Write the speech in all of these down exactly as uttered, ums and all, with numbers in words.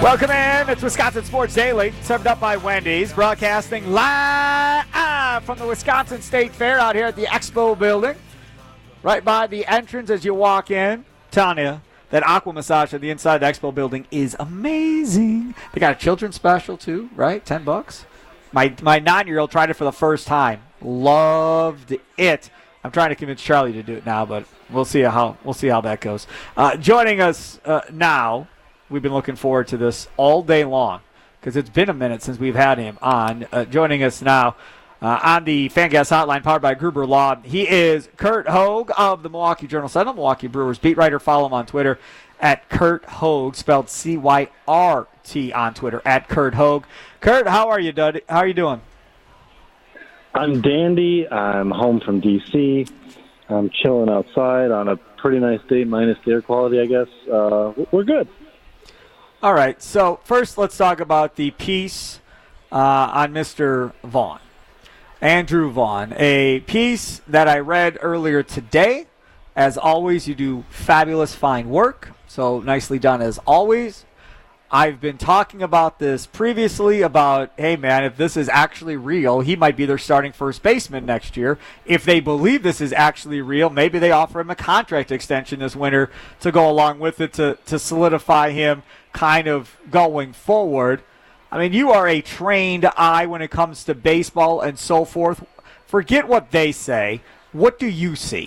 Welcome in. It's Wisconsin Sports Daily, served up by Wendy's, broadcasting live from the Wisconsin State Fair out here at the Expo Building. Right by the entrance as you walk in. Telling you, that aqua massage at the inside of the Expo Building is amazing. They got a children's special too, right? Ten bucks. My my nine-year-old tried it for the first time. Loved it. I'm trying to convince Charlie to do it now, but we'll see how we'll see how that goes. Uh, joining us uh, now, we've been looking forward to this all day long because it's been a minute since we've had him on. Uh, joining us now uh, on the FanGas Hotline, powered by Gruber Law, he is Curt Hogg of the Milwaukee Journal-Sentinel, Milwaukee Brewers beat writer. Follow him on Twitter at Curt Hogg, spelled C Y R T on Twitter, at Curt Hogg. Curt, how are you, Dud? How are you doing? I'm dandy. I'm home from D C. I'm chilling outside on a pretty nice day, minus the air quality, I guess. Uh, we're good. All right. So first, let's talk about the piece uh, on Mister Vaughn, Andrew Vaughn, a piece that I read earlier today. As always, you do fabulous, fine work. So nicely done as always. I've been talking about this previously about, hey, man, if this is actually real, he might be their starting first baseman next year. If they believe this is actually real, maybe they offer him a contract extension this winter to go along with it to, to solidify him kind of going forward. I mean, you are a trained eye when it comes to baseball and so forth. Forget what they say. What do you see?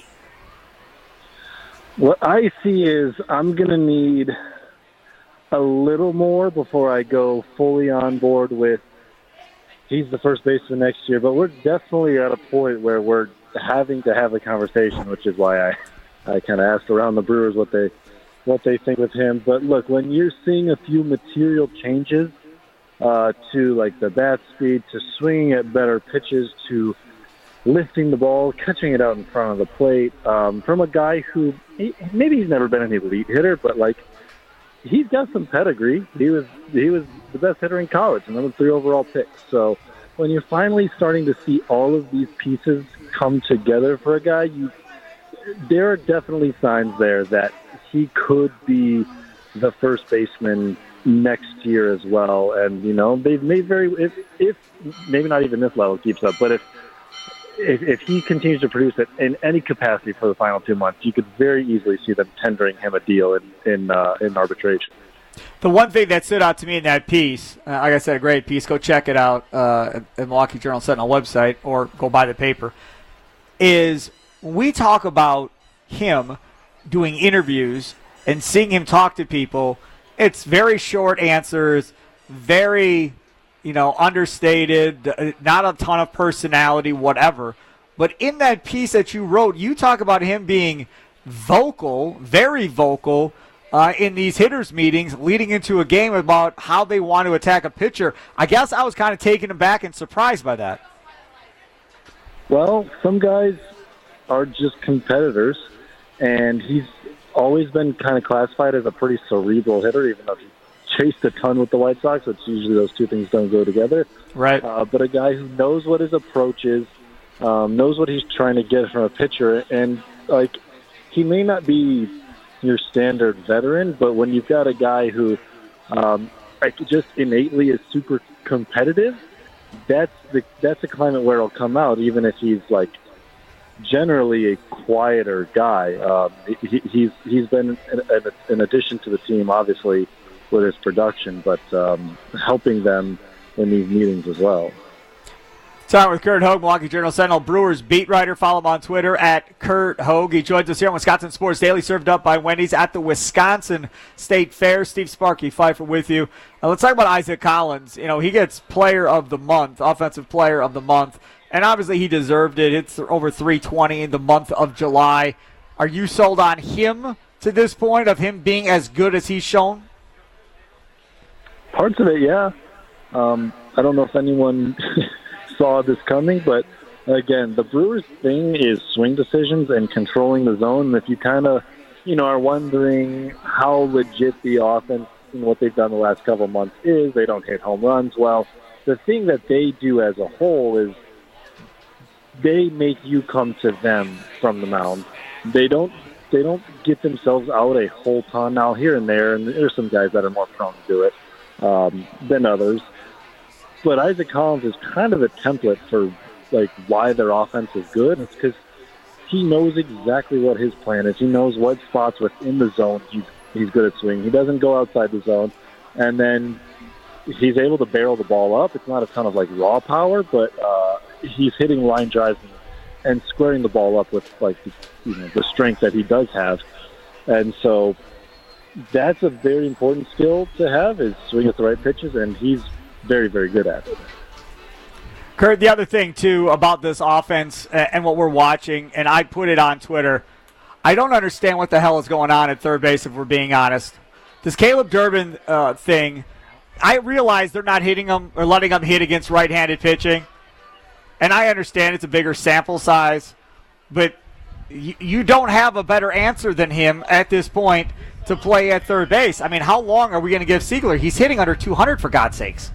What I see is I'm going to need a little more before I go fully on board with he's the first baseman next year, but we're definitely at a point where we're having to have a conversation, which is why I, I kind of asked around the Brewers what they what they think with him. But look, when you're seeing a few material changes uh, to like the bat speed, to swinging at better pitches, to lifting the ball, catching it out in front of the plate, um, from a guy who he, maybe he's never been an elite hitter, but like he's got some pedigree. He was he was the best hitter in college, and number three overall pick. So when you're finally starting to see all of these pieces come together for a guy, you there are definitely signs there that he could be the first baseman next year as well. And you know, they've made very if if maybe not even this level keeps up, but if If, if he continues to produce it in any capacity for the final two months, you could very easily see them tendering him a deal in in, uh, in arbitration. The one thing that stood out to me in that piece, uh, like I said, a great piece, go check it out uh, at the Milwaukee Journal-Sentinel website or go buy the paper, is we talk about him doing interviews and seeing him talk to people. It's very short answers, very you know, understated, not a ton of personality, whatever. But in that piece that you wrote, you talk about him being vocal, very vocal, uh, in these hitters' meetings leading into a game about how they want to attack a pitcher. I guess I was kind of taken aback and surprised by that. Well, some guys are just competitors, and he's always been kind of classified as a pretty cerebral hitter, even though he chased a ton with the White Sox, which usually those two things don't go together. Right. Uh, but a guy who knows what his approach is, um, knows what he's trying to get from a pitcher, and like he may not be your standard veteran, but when you've got a guy who um, like just innately is super competitive, that's the that's a climate where it'll come out, even if he's like generally a quieter guy. Um, he, he's he's been an, an addition to the team, obviously, with his production, but um, helping them in these meetings as well. Talking with Curt Hogg, Milwaukee Journal-Sentinel Brewers beat writer. Follow him on Twitter at Curt Hogg. He joins us here on Wisconsin Sports Daily, served up by Wendy's at the Wisconsin State Fair. Steve Sparky Pfeiffer with you. Now let's talk about Isaac Collins. You know, he gets Player of the Month, Offensive Player of the Month, and obviously he deserved it. It's over three twenty in the month of July. Are you sold on him to this point, of him being as good as he's shown? Parts of it, yeah. Um, I don't know if anyone saw this coming, but again, the Brewers' thing is swing decisions and controlling the zone. And if you kind of, you know, are wondering how legit the offense and what they've done the last couple of months is, they don't hit home runs. Well, the thing that they do as a whole is they make you come to them from the mound. They don't. They don't get themselves out a whole ton now here and there, and there's some guys that are more prone to do it. um, than others. But Isaac Collins is kind of a template for like why their offense is good. It's because he knows exactly what his plan is. He knows what spots within the zone he's he's good at swinging. He doesn't go outside the zone, and then he's able to barrel the ball up. It's not a ton of like raw power, but uh, he's hitting line drives and, and squaring the ball up with like the, you know the strength that he does have, and so that's a very important skill to have is swing at the right pitches, and he's very very good at it. Kurt, the other thing, too, about this offense and what we're watching, and I put it on Twitter, I don't understand what the hell is going on at third base, if we're being honest. This Caleb Durbin uh, thing, I realize they're not hitting him or letting him hit against right-handed pitching, and I understand it's a bigger sample size, but you, you don't have a better answer than him at this point to play at third base. I mean, how long are we going to give Siegler? He's hitting under two hundred, for God's sakes.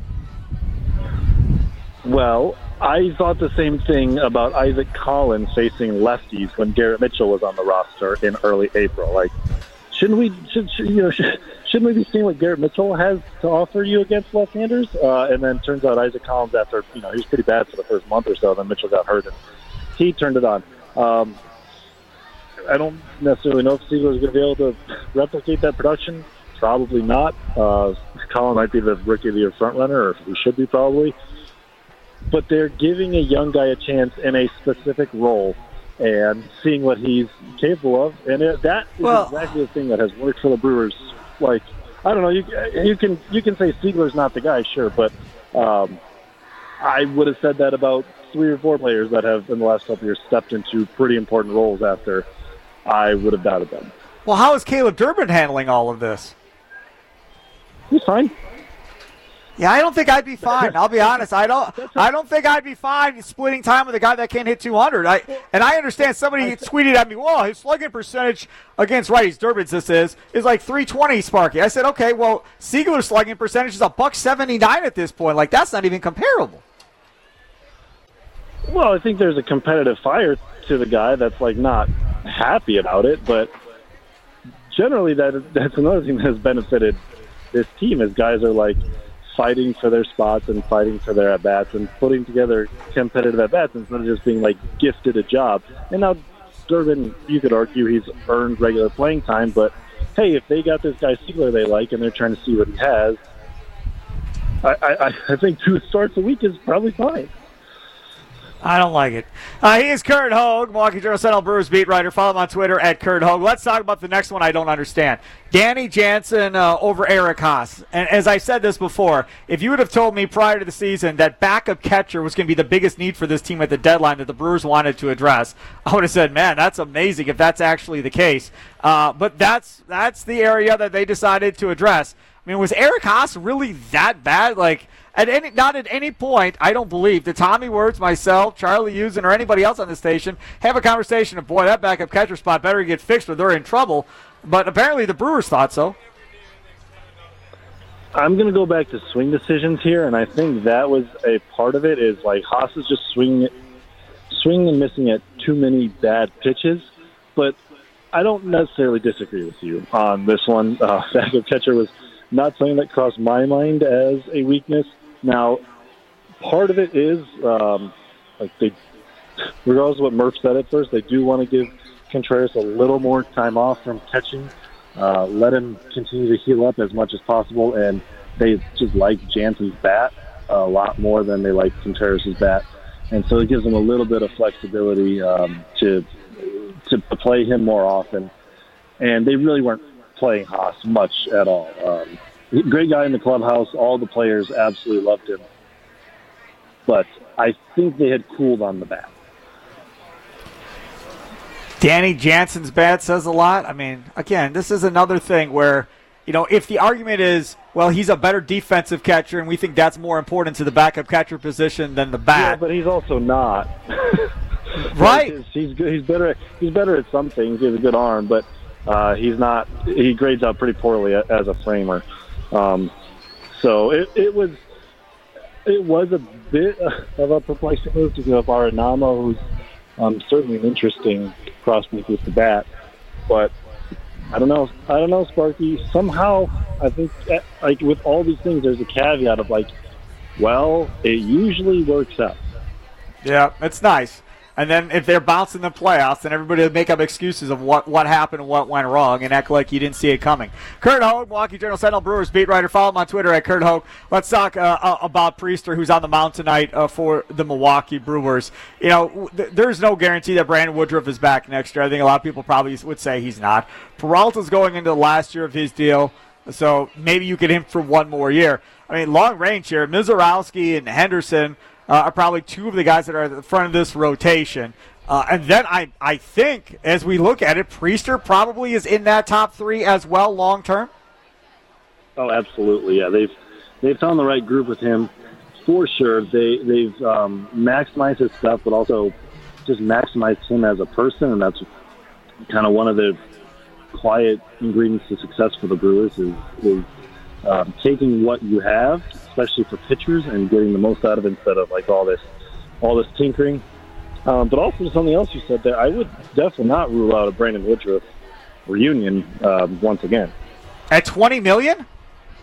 Well, I thought the same thing about Isaac Collins facing lefties when Garrett Mitchell was on the roster in early April. Like, shouldn't we, should, should, you know, should, shouldn't we be seeing what Garrett Mitchell has to offer you against left-handers? Uh, and then turns out Isaac Collins, after you know, he was pretty bad for the first month or so, then Mitchell got hurt and he turned it on. Um, I don't necessarily know if Siegler is going to be able to replicate that production. Probably not. Uh, Collins might be the rookie of the year front runner, or he should be probably. But they're giving a young guy a chance in a specific role and seeing what he's capable of. And it, that is well, exactly the thing that has worked for the Brewers. Like, I don't know, you, you can you can say Siegler's not the guy, sure, but um, I would have said that about three or four players that have, in the last couple of years, stepped into pretty important roles after I would have doubted them. Well, how is Caleb Durbin handling all of this? He's fine. Yeah, I don't think I'd be fine. I'll be honest. I don't. I don't think I'd be fine splitting time with a guy that can't hit two hundred. I and I understand somebody tweeted at me, "Whoa, his slugging percentage against righties, Durbin's this is is like three twenty, Sparky." I said, "Okay, well, Siegler's slugging percentage is a buck seventy-nine at this point. Like that's not even comparable." Well, I think there's a competitive fire to the guy that's like not happy about it, but generally that that's another thing that has benefited this team is guys are like fighting for their spots and fighting for their at-bats and putting together competitive at-bats instead of just being, like, gifted a job. And now Durbin, you could argue he's earned regular playing time, but, hey, if they got this guy Siegler they like and they're trying to see what he has, I, I, I think two starts a week is probably fine. I don't like it. Uh, he is Kurt Hogue, Milwaukee Journal Sentinel Brewers beat writer. Follow him on Twitter at Kurt Hogue. Let's talk about the next one I don't understand. Danny Jansen uh, over Eric Haas. And as I said this before, if you would have told me prior to the season that backup catcher was going to be the biggest need for this team at the deadline that the Brewers wanted to address, I would have said, man, that's amazing if that's actually the case. Uh, but that's that's the area that they decided to address. I mean, was Eric Haas really that bad? Like, At any, not at any point, I don't believe, did Tommy Wirtz, myself, Charlie Usen, or anybody else on the station have a conversation of, boy, that backup catcher spot better get fixed or they're in trouble. But apparently the Brewers thought so. I'm going to go back to swing decisions here, and I think that was a part of it is, like, Haas is just swinging, swinging and missing at too many bad pitches. But I don't necessarily disagree with you on this one. Uh, backup catcher was not something that crossed my mind as a weakness. Now, part of it is, um, like they, regardless of what Murph said at first, they do want to give Contreras a little more time off from catching, uh, let him continue to heal up as much as possible, and they just like Jansen's bat a lot more than they like Contreras' bat, and so it gives them a little bit of flexibility um, to to play him more often, and they really weren't playing Haas much at all. Um, great guy in the clubhouse. All the players absolutely loved him. But I think they had cooled on the bat. Danny Jansen's bat says a lot. I mean, again, this is another thing where, you know, if the argument is, well, he's a better defensive catcher and we think that's more important to the backup catcher position than the bat. Yeah, but he's also not. Right. he's, he's, good. he's better. He's better at some things. He has a good arm, but Uh, he's not. He grades out pretty poorly as a framer. Um, so it, it was it was a bit of a perplexing move to give up Arenado, who's um, certainly an interesting prospect with the bat. But I don't know. I don't know, Sparky. Somehow, I think, like with all these things, there's a caveat of like, well, it usually works out. Yeah, it's nice. And then if they're bouncing the playoffs, then everybody will make up excuses of what, what happened and what went wrong and act like you didn't see it coming. Kurt Hogue, Milwaukee Journal-Sentinel Brewers beat writer. Follow him on Twitter at Kurt Hogue. Let's talk uh, uh, about Priester, who's on the mound tonight uh, for the Milwaukee Brewers. You know, th- there's no guarantee that Brandon Woodruff is back next year. I think a lot of people probably would say he's not. Peralta's going into the last year of his deal, so maybe you get him for one more year. I mean, long range here. Mizorowski and Henderson Uh, are probably two of the guys that are at the front of this rotation. Uh, and then I, I think, as we look at it, Priester probably is in that top three as well long term. Oh, absolutely. Yeah, they've they've found the right group with him for sure. They they've um, maximized his stuff, but also just maximized him as a person, and that's kind of one of the quiet ingredients to success for the Brewers is is um, taking what you have, especially for pitchers, and getting the most out of it instead of like all this, all this tinkering. Um, but also something else you said there, I would definitely not rule out a Brandon Woodruff reunion um, once again. At twenty million dollars?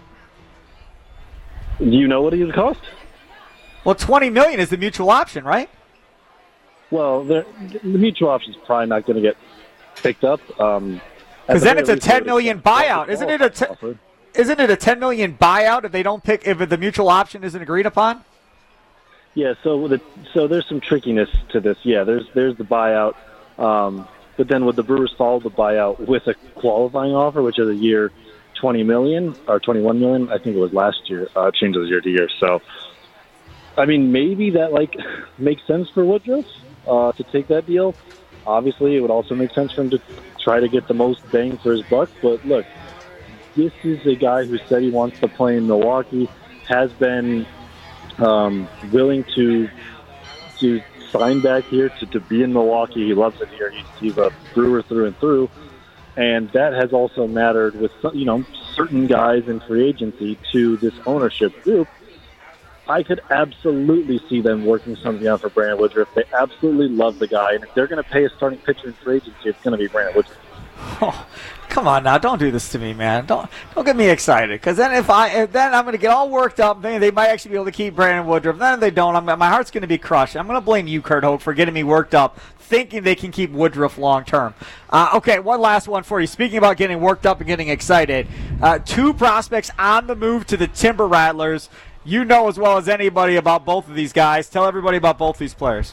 Do you know what he would cost? Well, twenty million dollars is the mutual option, right? Well, the, the mutual option is probably not going to get picked up. Um, because then it's a ten million dollars buyout, isn't it? A te- isn't it a ten million dollars buyout if they don't pick if the mutual option isn't agreed upon? Yeah, so the, so there's some trickiness to this. Yeah, there's there's the buyout, um, but then would the Brewers follow the buyout with a qualifying offer, which is a year twenty million or twenty-one million? I think it was last year. Uh, changes year to year. So, I mean, maybe that like makes sense for Woodruff uh, to take that deal. Obviously, it would also make sense for him to try to get the most bang for his buck. But look, this is a guy who said he wants to play in Milwaukee, has been um, willing to to sign back here to, to be in Milwaukee. He loves it here. He's, he's a Brewer through and through. And that has also mattered with, you know, certain guys in free agency to this ownership group. I could absolutely see them working something out for Brandon Woodruff. They absolutely love the guy. And if they're going to pay a starting pitcher in free agency, it's going to be Brandon Woodruff. Oh, come on now! Don't do this to me, man. Don't don't get me excited. Because then if I if then I'm going to get all worked up. Thinking they might actually be able to keep Brandon Woodruff. Then if they don't, I'm, my heart's going to be crushed. I'm going to blame you, Kurt Hogue, for getting me worked up, thinking they can keep Woodruff long term. Uh, okay, one last one for you. Speaking about getting worked up and getting excited, uh, two prospects on the move to the Timber Rattlers. You know as well as anybody about both of these guys. Tell everybody about both these players.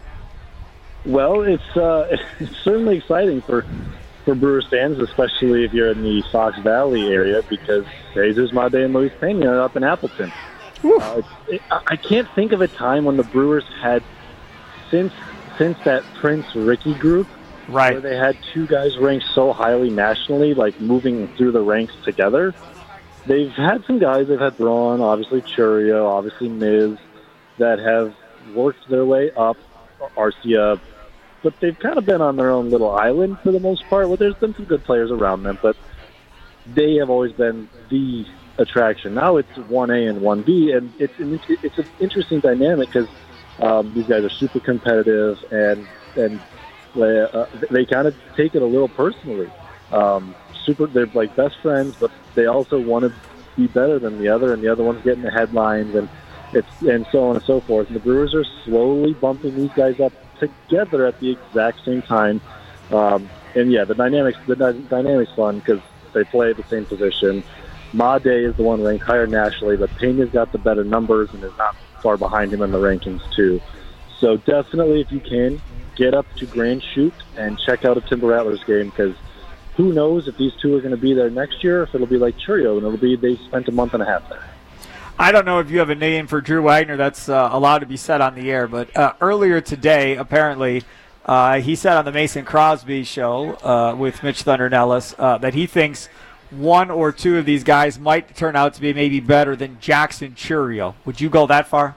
Well, it's uh, it's certainly exciting for. for Brewers fans, especially if you're in the Fox Valley area, because Jesus Made and Luis Pena are up in Appleton. Uh, it, I can't think of a time when the Brewers had, since since that Prince Ricky group, right, where they had two guys ranked so highly nationally, like moving through the ranks together. They've had some guys, they've had Braun, obviously Churio, obviously Miz, that have worked their way up, Arcia, but they've kind of been on their own little island for the most part. Well, there's been some good players around them, but they have always been the attraction. Now it's one A and one B, and it's an, it's an interesting dynamic because um, these guys are super competitive, and and they, uh, they kind of take it a little personally. Um, super, they're like best friends, but they also want to be better than the other, and the other one's getting the headlines, and it's and so on and so forth. And the Brewers are slowly bumping these guys up together at the exact same time, um, and yeah, the dynamics the dy- dynamics fun because they play the same position. Made is the one ranked higher nationally, but Pena's got the better numbers and is not far behind him in the rankings too. So definitely, if you can, get up to Grand Chute and check out a Timber Rattlers game, because who knows if these two are going to be there next year, if it'll be like Churio and it'll be they spent a month and a half there. I don't know if you have a name for Drew Wagner that's uh, allowed to be said on the air, but uh, earlier today, apparently, uh, he said on the Mason Crosby show uh, with Mitch Thunder Nellis uh, that he thinks one or two of these guys might turn out to be maybe better than Jackson Churio. Would you go that far?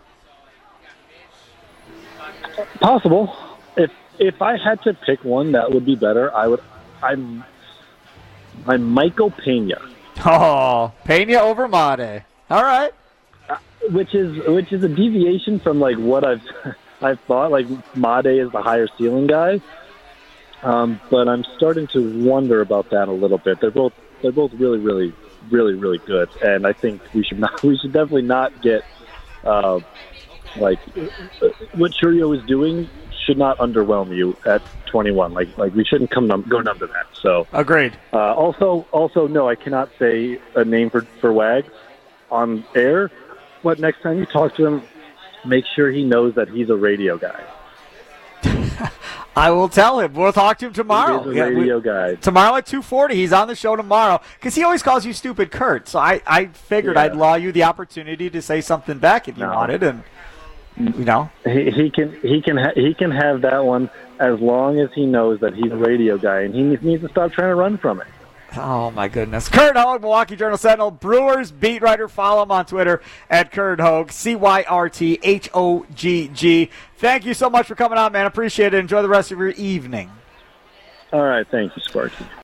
Possible. If if I had to pick one that would be better, I would. I'm. I'm Michael Pena. Oh, Pena over Made. All right. Which is which is a deviation from like what I've I've thought. Like Made is the higher ceiling guy, Um, but I'm starting to wonder about that a little bit. They're both they're both really, really, really, really good, and I think we should not we should definitely not get uh, like what Chourio is doing should not underwhelm you at twenty-one. Like like we shouldn't come num- go numb to that. So agreed. Uh, also also no, I cannot say a name for for Wags on air. But next time you talk to him, make sure he knows that he's a radio guy. I will tell him. We'll talk to him tomorrow. He is a radio yeah, we, guy. Tomorrow at two forty. He's on the show tomorrow because he always calls you stupid Kurt. So I, I figured yeah. I'd allow you the opportunity to say something back if you no. wanted. And, you know. He, he can he can ha- he can have that one as long as he knows that he's a radio guy, and he needs to stop trying to run from it. Oh, my goodness. Curt Hogg, Milwaukee Journal-Sentinel, Brewers beat writer. Follow him on Twitter at Curt Hogg, C Y R T H O G G. Thank you so much for coming on, man. Appreciate it. Enjoy the rest of your evening. All right. Thank you, Sparky.